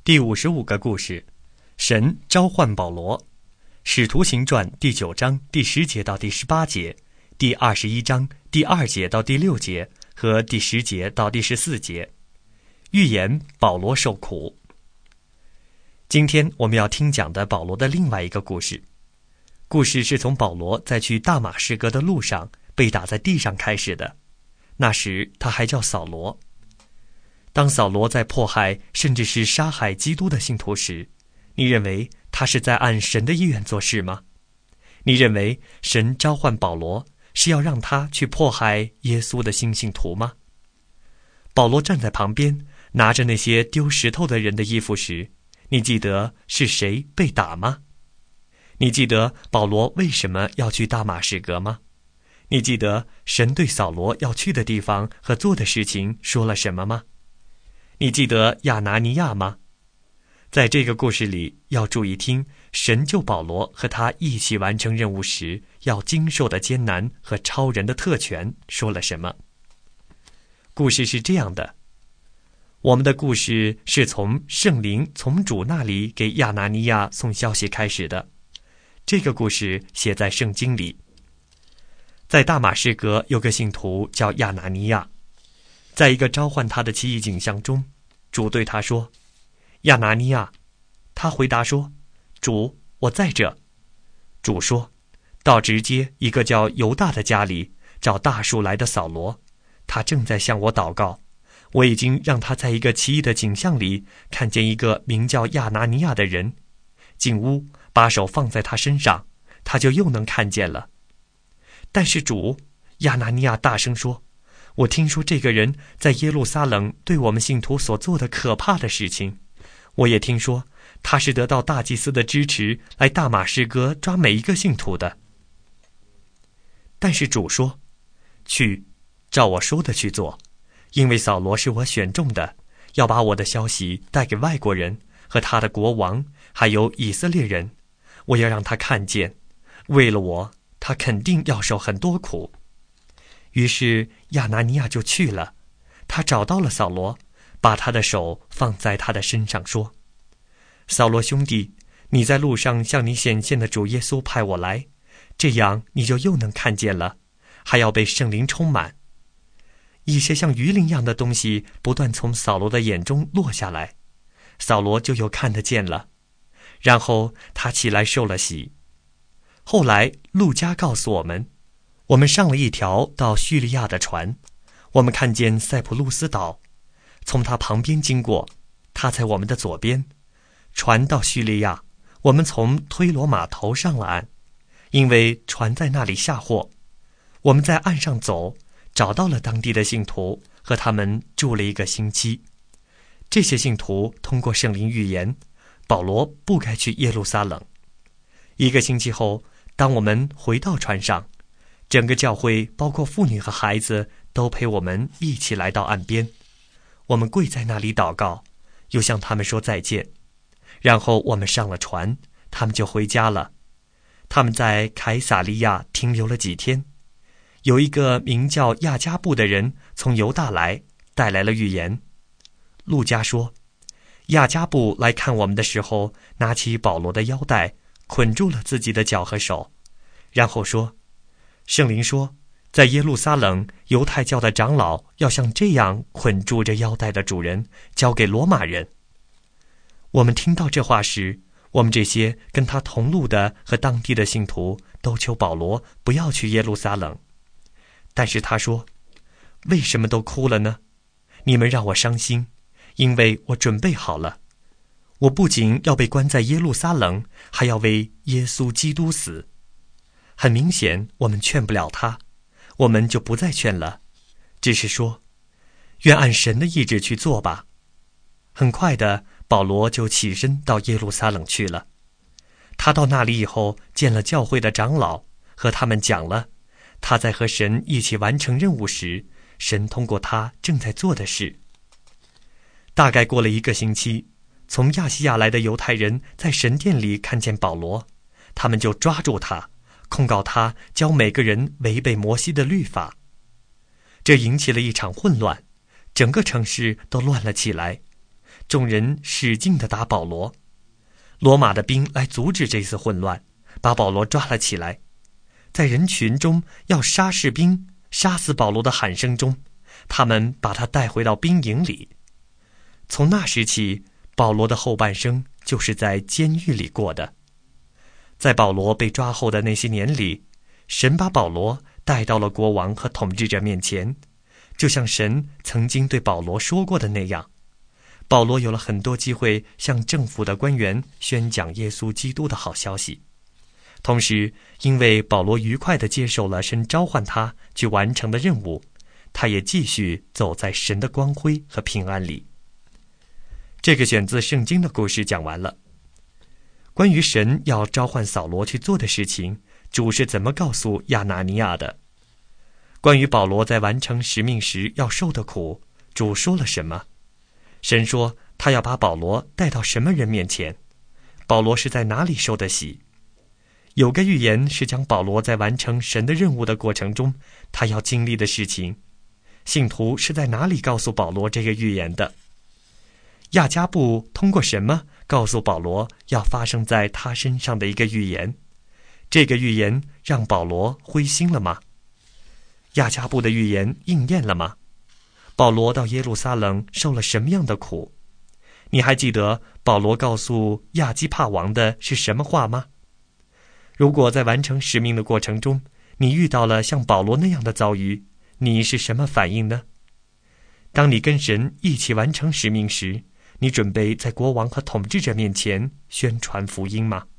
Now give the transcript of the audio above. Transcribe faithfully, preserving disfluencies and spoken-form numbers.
第五十五个故事，神召唤保罗。使徒行传第九章第十节到第十八节，第二十一章第二节到第六节和第十节到第十四节。预言保罗受苦。今天我们要听讲的保罗的另外一个故事。故事是从保罗在去大马士革的路上被打在地上开始的。那时他还叫扫罗。当扫罗在迫害甚至是杀害基督的信徒时，你认为他是在按神的意愿做事吗？你认为神召唤保罗是要让他去迫害耶稣的新信徒吗？保罗站在旁边拿着那些丢石头的人的衣服时，你记得是谁被打吗？你记得保罗为什么要去大马士革吗？你记得神对扫罗要去的地方和做的事情说了什么吗？你记得亚拿尼亚吗？在这个故事里，要注意听神救保罗和他一起完成任务时要经受的艰难和超人的特权说了什么。故事是这样的，我们的故事是从圣灵从主那里给亚拿尼亚送消息开始的。这个故事写在圣经里。在大马士革有个信徒叫亚拿尼亚，在一个召唤他的奇异景象中，主对他说：亚拿尼亚。他回答说：主，我在这。主说：到直接一个叫犹大的家里，找大树来的扫罗，他正在向我祷告。我已经让他在一个奇异的景象里看见一个名叫亚拿尼亚的人进屋，把手放在他身上，他就又能看见了。但是主，亚拿尼亚大声说：我听说这个人在耶路撒冷对我们信徒所做的可怕的事情，我也听说他是得到大祭司的支持来大马士革抓每一个信徒的。但是主说：去，照我说的去做，因为扫罗是我选中的，要把我的消息带给外国人和他的国王，还有以色列人。我要让他看见，为了我，他肯定要受很多苦。于是亚拿尼亚就去了，他找到了扫罗，把他的手放在他的身上，说：扫罗兄弟，你在路上向你显现的主耶稣派我来，这样你就又能看见了，还要被圣灵充满。一些像鱼鳞一样的东西不断从扫罗的眼中落下来，扫罗就又看得见了。然后他起来受了洗。后来路加告诉我们，我们上了一条到叙利亚的船，我们看见塞浦路斯岛，从他旁边经过，他在我们的左边。船到叙利亚，我们从推罗码头上了岸，因为船在那里下货。我们在岸上走，找到了当地的信徒，和他们住了一个星期。这些信徒通过圣灵预言，保罗不该去耶路撒冷。一个星期后，当我们回到船上，整个教会包括妇女和孩子都陪我们一起来到岸边。我们跪在那里祷告，又向他们说再见。然后我们上了船，他们就回家了。他们在凯撒利亚停留了几天。有一个名叫亚加布的人从犹大来，带来了预言。路加说，亚加布来看我们的时候，拿起保罗的腰带，捆住了自己的脚和手，然后说：圣灵说，在耶路撒冷犹太教的长老要像这样捆住这腰带的主人交给罗马人。我们听到这话时，我们这些跟他同路的和当地的信徒都求保罗不要去耶路撒冷。但是他说：为什么都哭了呢？你们让我伤心，因为我准备好了。我不仅要被关在耶路撒冷，还要为耶稣基督死。很明显，我们劝不了他，我们就不再劝了，只是说，愿按神的意志去做吧。很快的，保罗就起身到耶路撒冷去了。他到那里以后，见了教会的长老，和他们讲了他在和神一起完成任务时，神通过他正在做的事。大概过了一个星期，从亚细亚来的犹太人在神殿里看见保罗，他们就抓住他，控告他教每个人违背摩西的律法。这引起了一场混乱，整个城市都乱了起来。 众人使劲地打保罗。罗马的兵来阻止这次混乱，把保罗抓了起来。在人群中要杀士兵、杀死保罗的喊声中，他们把他带回到兵营里。从那时起，保罗的后半生就是在监狱里过的。在保罗被抓后的那些年里，神把保罗带到了国王和统治者面前，就像神曾经对保罗说过的那样。保罗有了很多机会向政府的官员宣讲耶稣基督的好消息。同时，因为保罗愉快地接受了神召唤他去完成的任务，他也继续走在神的光辉和平安里。这个选自圣经的故事讲完了。关于神要召唤扫罗去做的事情，主是怎么告诉亚拿尼亚的？关于保罗在完成使命时要受的苦，主说了什么？神说他要把保罗带到什么人面前？保罗是在哪里受的洗？有个预言是讲保罗在完成神的任务的过程中，他要经历的事情。信徒是在哪里告诉保罗这个预言的？亚加布通过什么告诉保罗要发生在他身上的一个预言？这个预言让保罗灰心了吗？亚加布的预言应验了吗？保罗到耶路撒冷受了什么样的苦？你还记得保罗告诉亚基帕王的是什么话吗？如果在完成使命的过程中，你遇到了像保罗那样的遭遇，你是什么反应呢？当你跟神一起完成使命时，你准备在国王和统治者面前宣传福音吗？